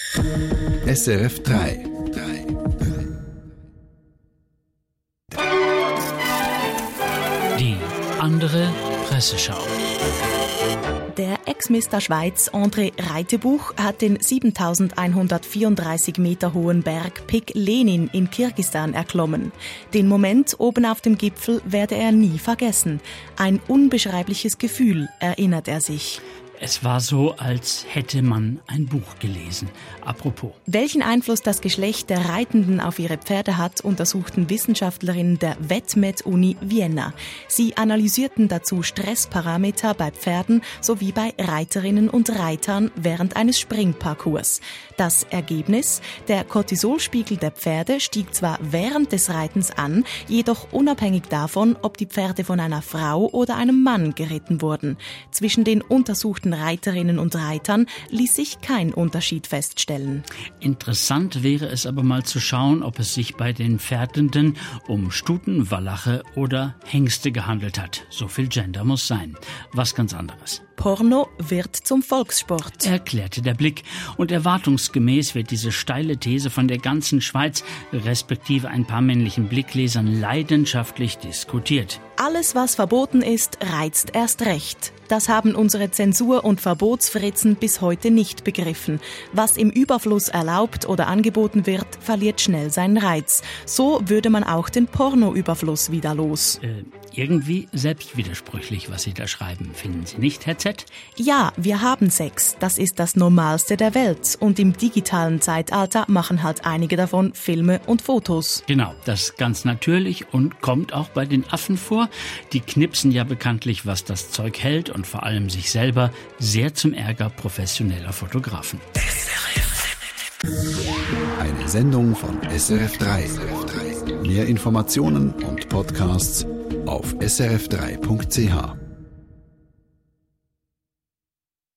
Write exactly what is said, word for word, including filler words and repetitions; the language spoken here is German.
S R F drei. Die andere Presseschau. Der Ex-Mister Schweiz André Reitebuch hat den siebentausendeinhundertvierunddreißig Meter hohen Berg Pik Lenin in Kirgisistan erklommen. Den Moment oben auf dem Gipfel werde er nie vergessen. Ein unbeschreibliches Gefühl, erinnert er sich. Es war so, als hätte man ein Buch gelesen. Apropos. Welchen Einfluss das Geschlecht der Reitenden auf ihre Pferde hat, untersuchten Wissenschaftlerinnen der VetMed-Uni Vienna. Sie analysierten dazu Stressparameter bei Pferden sowie bei Reiterinnen und Reitern während eines Springparcours. Das Ergebnis? Der Cortisolspiegel der Pferde stieg zwar während des Reitens an, jedoch unabhängig davon, ob die Pferde von einer Frau oder einem Mann geritten wurden. Zwischen den untersuchten Reiterinnen und Reitern ließ sich kein Unterschied feststellen. Interessant wäre es aber mal zu schauen, ob es sich bei den Pferdenden um Stuten, Wallache oder Hengste gehandelt hat. So viel Gender muss sein. Was ganz anderes. Porno wird zum Volkssport, erklärte der Blick. Und erwartungsgemäß wird diese steile These von der ganzen Schweiz, respektive ein paar männlichen Blicklesern, leidenschaftlich diskutiert. Alles, was verboten ist, reizt erst recht. Das haben unsere Zensur- und Verbotsfritzen bis heute nicht begriffen. Was im Überfluss erlaubt oder angeboten wird, verliert schnell seinen Reiz. So würde man auch den Pornoüberfluss wieder los. Äh, irgendwie selbstwidersprüchlich, was Sie da schreiben, finden Sie nicht, Herr Z? Ja, wir haben Sex. Das ist das Normalste der Welt. Und im digitalen Zeitalter machen halt einige davon Filme und Fotos. Genau, das ist ganz natürlich und kommt auch bei den Affen vor. Die knipsen ja bekanntlich, was das Zeug hält und vor allem sich selber, sehr zum Ärger professioneller Fotografen. Eine Sendung von S R F drei. Mehr Informationen und Podcasts auf s r f drei punkt c h.